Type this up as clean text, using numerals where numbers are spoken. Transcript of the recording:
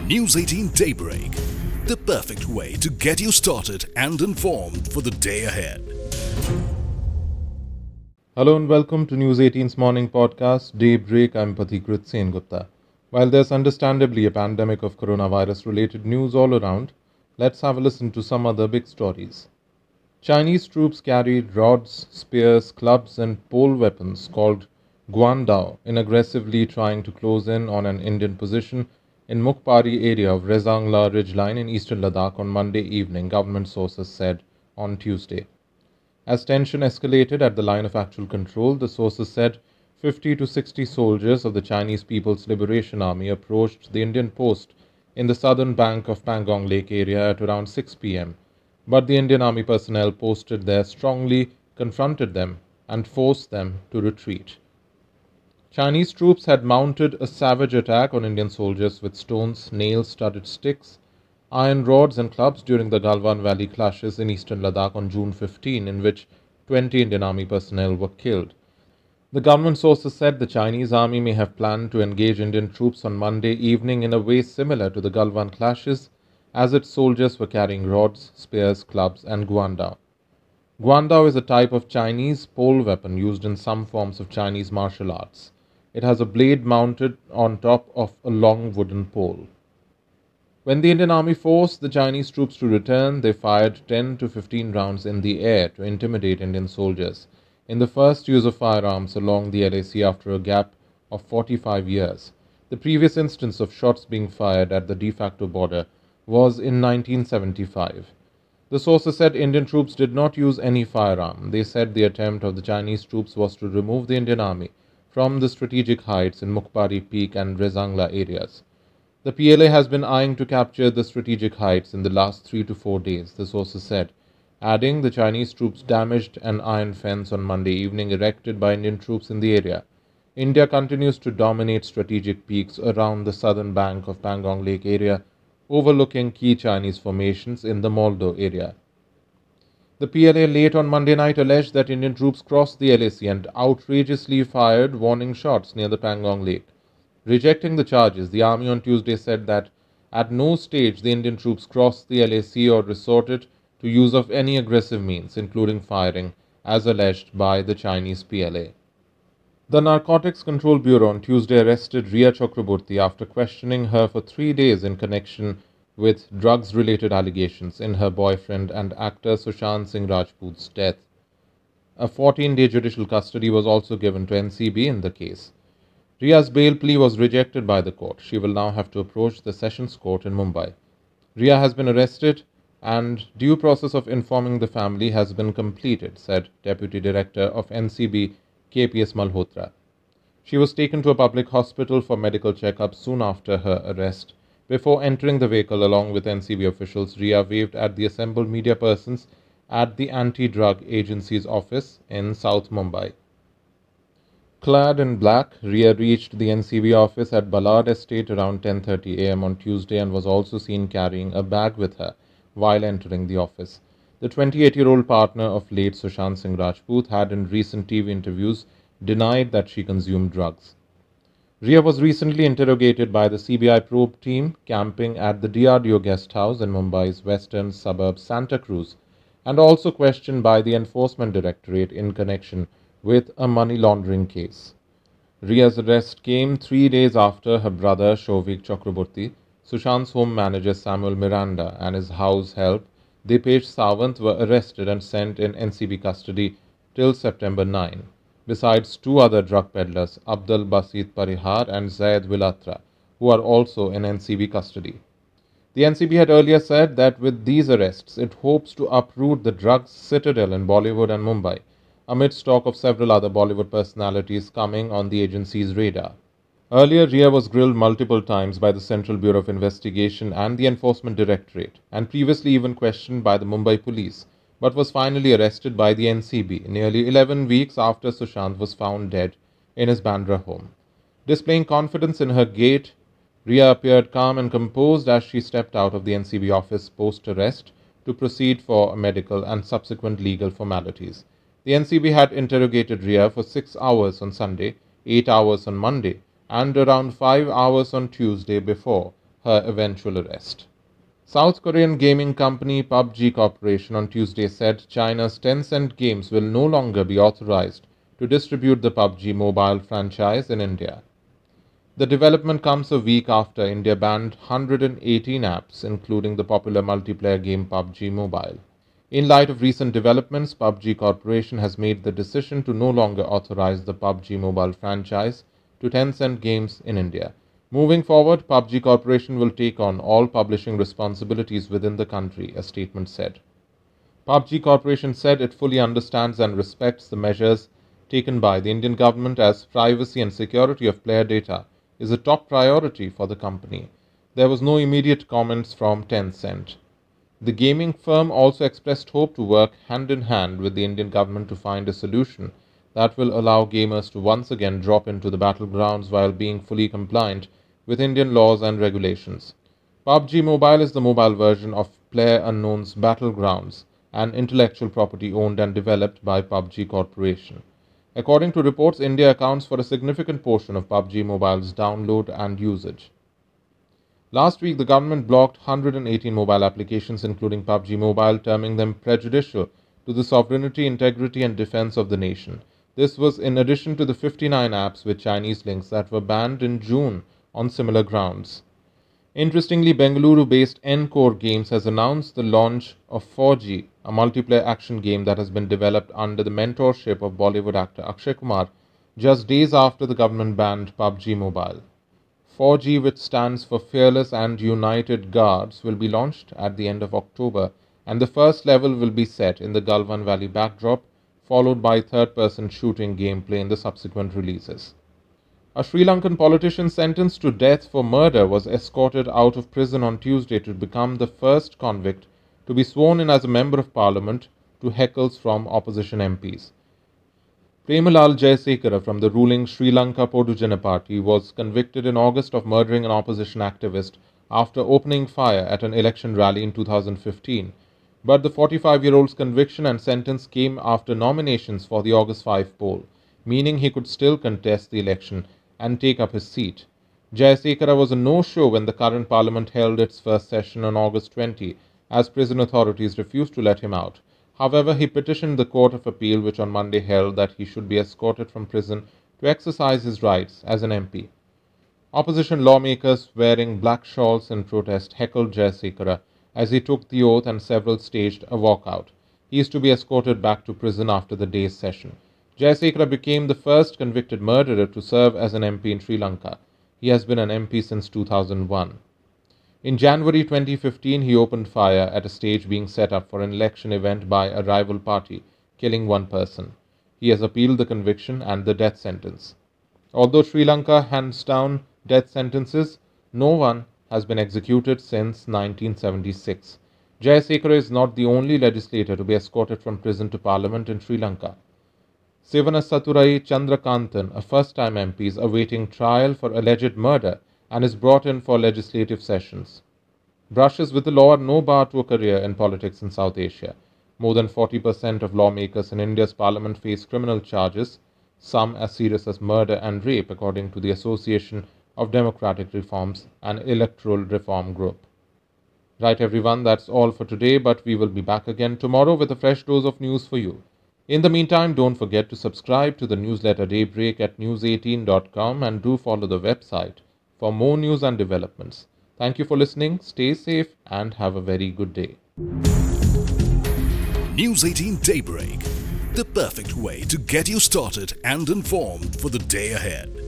News 18 Daybreak, the perfect way to get you started and informed for the day ahead. Hello and welcome to News 18's morning podcast, Daybreak. I'm Pathikrit Sengupta. While there's understandably a pandemic of coronavirus-related news all around, let's have a listen to some other big stories. Chinese troops carried rods, spears, clubs and pole weapons called Guandao in aggressively trying to close in on an Indian position in Mukpari area of Rezangla ridgeline in eastern Ladakh on Monday evening, government sources said on Tuesday. As tension escalated at the line of actual control, the sources said 50 to 60 soldiers of the Chinese People's Liberation Army approached the Indian post in the southern bank of Pangong Lake area at around 6 p.m. But the Indian Army personnel posted there strongly confronted them and forced them to retreat. Chinese troops had mounted a savage attack on Indian soldiers with stones, nail-studded sticks, iron rods and clubs during the Galwan Valley clashes in eastern Ladakh on June 15, in which 20 Indian Army personnel were killed. The government sources said the Chinese army may have planned to engage Indian troops on Monday evening in a way similar to the Galwan clashes, as its soldiers were carrying rods, spears, clubs and guandao. Guandao is a type of Chinese pole weapon used in some forms of Chinese martial arts. It has a blade mounted on top of a long wooden pole. When the Indian Army forced the Chinese troops to return, they fired 10 to 15 rounds in the air to intimidate Indian soldiers, in the first use of firearms along the LAC after a gap of 45 years. The previous instance of shots being fired at the de facto border was in 1975. The sources said Indian troops did not use any firearm. They said the attempt of the Chinese troops was to remove the Indian Army from the strategic heights in Mukpari Peak and Rezangla areas. The PLA has been eyeing to capture the strategic heights in the last 3 to 4 days, the sources said, adding the Chinese troops damaged an iron fence on Monday evening erected by Indian troops in the area. India continues to dominate strategic peaks around the southern bank of Pangong Lake area, overlooking key Chinese formations in the Moldo area. The PLA late on Monday night alleged that Indian troops crossed the LAC and outrageously fired warning shots near the Pangong Lake. Rejecting the charges, the army on Tuesday said that at no stage the Indian troops crossed the LAC or resorted to use of any aggressive means, including firing, as alleged by the Chinese PLA. The Narcotics Control Bureau on Tuesday arrested Riya Chakraborty after questioning her for 3 days in connection with drugs-related allegations in her boyfriend and actor Sushant Singh Rajput's death. A 14-day judicial custody was also given to NCB in the case. Riya's bail plea was rejected by the court. She will now have to approach the Sessions Court in Mumbai. Riya has been arrested and due process of informing the family has been completed, said Deputy Director of NCB KPS Malhotra. She was taken to a public hospital for medical checkup soon after her arrest. Before entering the vehicle along with NCB officials, Riya waved at the assembled media persons at the Anti-Drug Agency's office in South Mumbai. Clad in black, Riya reached the NCB office at Ballard Estate around 10:30 a.m. on Tuesday and was also seen carrying a bag with her while entering the office. The 28-year-old partner of late Sushant Singh Rajput had in recent TV interviews denied that she consumed drugs. Riya was recently interrogated by the CBI probe team camping at the DRDO guest house in Mumbai's western suburb Santa Cruz and also questioned by the Enforcement Directorate in connection with a money laundering case. Riya's arrest came 3 days after her brother Shovik Chakraborty, Sushant's home manager Samuel Miranda and his house help Dipesh Sawant were arrested and sent in NCB custody till September 9. Besides 2 other drug peddlers, Abdul Basit Parihar and Zaid Vilatra, who are also in NCB custody. The NCB had earlier said that with these arrests, it hopes to uproot the drugs citadel in Bollywood and Mumbai, amidst talk of several other Bollywood personalities coming on the agency's radar. Earlier, Riya was grilled multiple times by the Central Bureau of Investigation and the Enforcement Directorate, and previously even questioned by the Mumbai police, but was finally arrested by the NCB nearly 11 weeks after Sushant was found dead in his Bandra home. Displaying confidence in her gait, Riya appeared calm and composed as she stepped out of the NCB office post-arrest to proceed for medical and subsequent legal formalities. The NCB had interrogated Riya for 6 hours on Sunday, 8 hours on Monday, and around 5 hours on Tuesday before her eventual arrest. South Korean gaming company PUBG Corporation on Tuesday said China's Tencent Games will no longer be authorized to distribute the PUBG mobile franchise in India. The development comes a week after India banned 118 apps, including the popular multiplayer game PUBG Mobile. In light of recent developments, PUBG Corporation has made the decision to no longer authorize the PUBG Mobile franchise to Tencent Games in India. Moving forward, PUBG Corporation will take on all publishing responsibilities within the country, a statement said. PUBG Corporation said it fully understands and respects the measures taken by the Indian government as privacy and security of player data is a top priority for the company. There was no immediate comments from Tencent. The gaming firm also expressed hope to work hand in hand with the Indian government to find a solution that will allow gamers to once again drop into the battlegrounds while being fully compliant with Indian laws and regulations. PUBG Mobile is the mobile version of PlayerUnknown's Battlegrounds, an intellectual property owned and developed by PUBG Corporation. According to reports, India accounts for a significant portion of PUBG Mobile's download and usage. Last week, the government blocked 118 mobile applications, including PUBG Mobile, terming them prejudicial to the sovereignty, integrity, and defense of the nation. This was in addition to the 59 apps with Chinese links that were banned in June on similar grounds. Interestingly, Bengaluru-based Encore Games has announced the launch of 4G, a multiplayer action game that has been developed under the mentorship of Bollywood actor Akshay Kumar, just days after the government banned PUBG Mobile. 4G, which stands for Fearless and United Guards, will be launched at the end of October, and the first level will be set in the Galwan Valley backdrop, followed by third-person shooting gameplay in the subsequent releases. A Sri Lankan politician sentenced to death for murder was escorted out of prison on Tuesday to become the first convict to be sworn in as a member of parliament to heckles from opposition MPs. Premalal Jayasekara from the ruling Sri Lanka Podujana Party was convicted in August of murdering an opposition activist after opening fire at an election rally in 2015. But the 45-year-old's conviction and sentence came after nominations for the August 5 poll, meaning he could still contest the election and take up his seat. Jayasekara was a no-show when the current parliament held its first session on August 20, as prison authorities refused to let him out. However, he petitioned the Court of Appeal, which on Monday held that he should be escorted from prison to exercise his rights as an MP. Opposition lawmakers wearing black shawls in protest heckled Jayasekara as he took the oath, and several staged a walkout. He is to be escorted back to prison after the day's session. Jayasekara became the first convicted murderer to serve as an MP in Sri Lanka. He has been an MP since 2001. In January 2015, he opened fire at a stage being set up for an election event by a rival party, killing one person. He has appealed the conviction and the death sentence. Although Sri Lanka hands down death sentences, no one has been executed since 1976. Jayasekara is not the only legislator to be escorted from prison to parliament in Sri Lanka. Sivanasaturai Chandrakantan, a first-time MP, is awaiting trial for alleged murder and is brought in for legislative sessions. Brushes with the law are no bar to a career in politics in South Asia. More than 40% of lawmakers in India's parliament face criminal charges, some as serious as murder and rape, according to the Association of Democratic Reforms, an electoral reform group. Right everyone, that's all for today, but we will be back again tomorrow with a fresh dose of news for you. In the meantime, don't forget to subscribe to the newsletter Daybreak at news18.com and do follow the website for more news and developments. Thank you for listening, stay safe and have a very good day. News 18 Daybreak, the perfect way to get you started and informed for the day ahead.